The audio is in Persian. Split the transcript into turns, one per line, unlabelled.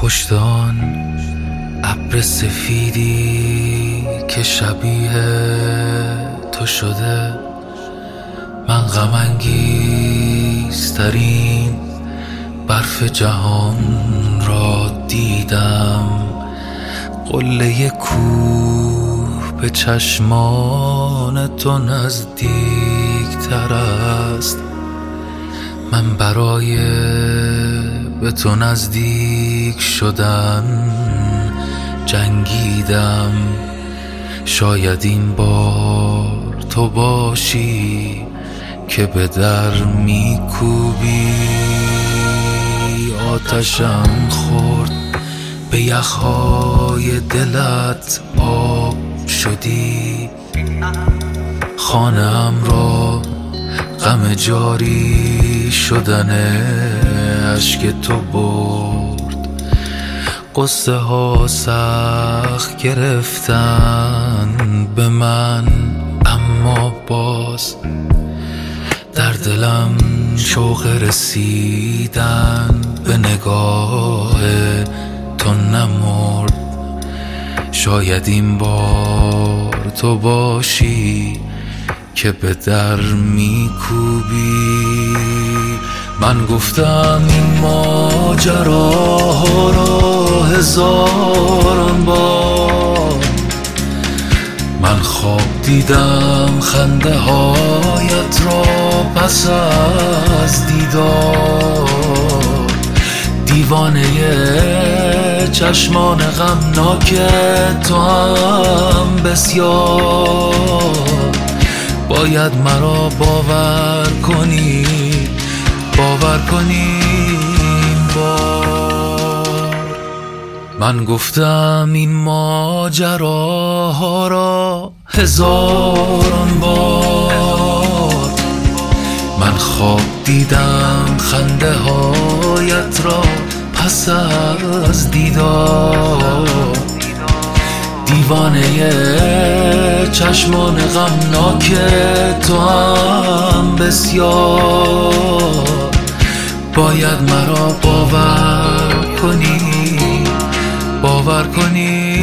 پشت آن ابر سفیدی که شبیه تو شده، من غم انگیزترین برف جهان را دیدم. قله کوه به چشمان تو نزدیکتر است، من برای به تو نزدیک شدن جنگیدم. شاید این بار تو باشی که به در میکوبی. آتشم خورد به یخهای دلت، آب شدی خانه‌ام را غم جاری شدن اشک تو برد. قصه ها سخت گرفتن به من، اما باز در دلم شوق رسیدن به نگاه تو نمرد. شاید این بار تو باشی که به در میکوبی. من گفتم این ماجراها را هزاران بار، من خواب دیدم خنده هایت را پس از دیدار. دیوانه چشمان غمناک تو هم بسیار. باید مرا باور کنی، باور کنی این بار. من گفتم این ماجراها را هزاران بار، من خواب دیدم خنده هایت را پس از دیدار. دیوانه چشمان غمناک تو هم بسیار. باید مرا باور کنی، باور کنی